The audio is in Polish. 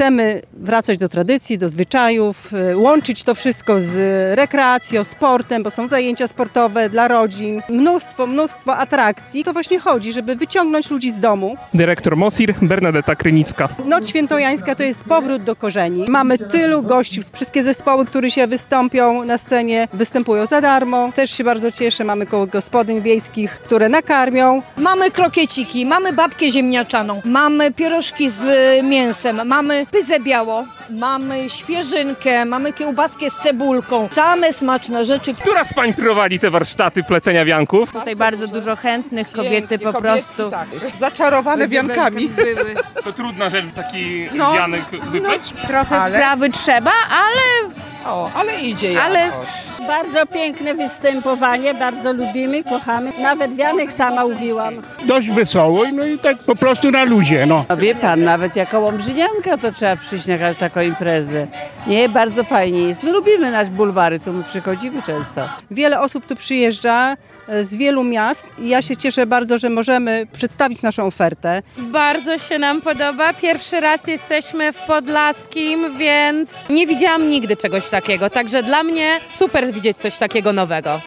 Chcemy wracać do tradycji, do zwyczajów, łączyć to wszystko z rekreacją, sportem, bo są zajęcia sportowe dla rodzin. Mnóstwo atrakcji. To właśnie chodzi, żeby wyciągnąć ludzi z domu. Dyrektor MOSIR Bernadeta Krynicka. Noc Świętojańska to jest powrót do korzeni. Mamy tylu gości, wszystkie zespoły, które się wystąpią na scenie, występują za darmo. Też się bardzo cieszę, mamy koło gospodyń wiejskich, które nakarmią. Mamy krokieciki, mamy babkę ziemniaczaną, mamy pierożki z mięsem, mamy pyzę białą, mamy świeżynkę, mamy kiełbaskę z cebulką. Same smaczne rzeczy. Która z pań prowadzi te warsztaty plecenia wianków? Tutaj bardzo dużo chętnych, kobiety po prostu tak, zaczarowane wiankami. To trudna rzecz taki wianek wypleć? Trochę wprawy trzeba, Ale idzie ale jakoś. Bardzo piękne występowanie, bardzo lubimy, kochamy. Nawet wianek sama uwiłam. Dość wesoło, no i tak po prostu na luzie, no. A wie pan, nawet jako łomżynianka to trzeba przyjść na taką imprezę. Nie, bardzo fajnie jest. My lubimy nasz bulwary, tu my przychodzimy często. Wiele osób tu przyjeżdża z wielu miast i ja się cieszę bardzo, że możemy przedstawić naszą ofertę. Bardzo się nam podoba. Pierwszy raz jesteśmy w Podlaskim, więc nie widziałam nigdy czegoś takiego. Także dla mnie super widzieć coś takiego nowego.